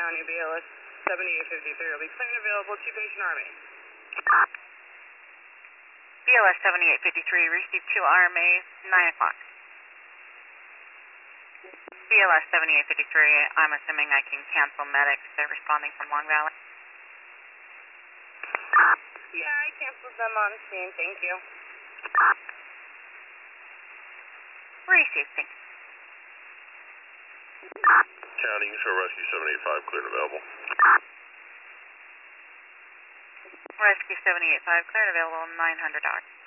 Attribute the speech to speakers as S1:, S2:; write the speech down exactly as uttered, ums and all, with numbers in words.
S1: County, B L S seventy-eight fifty-three will be clear and available to Patient Army.
S2: B L S seventy-eight fifty-three, received two R M As, nine o'clock. B L S seventy-eight fifty-three, I'm assuming I can cancel medics. They're responding from Long Valley.
S1: Yeah, I canceled them on scene, thank you.
S2: Received, thank you.
S3: County, you show Rescue seven eight five clear and available.
S2: Rescue seven eight five, clear and available, nine hundred dollars.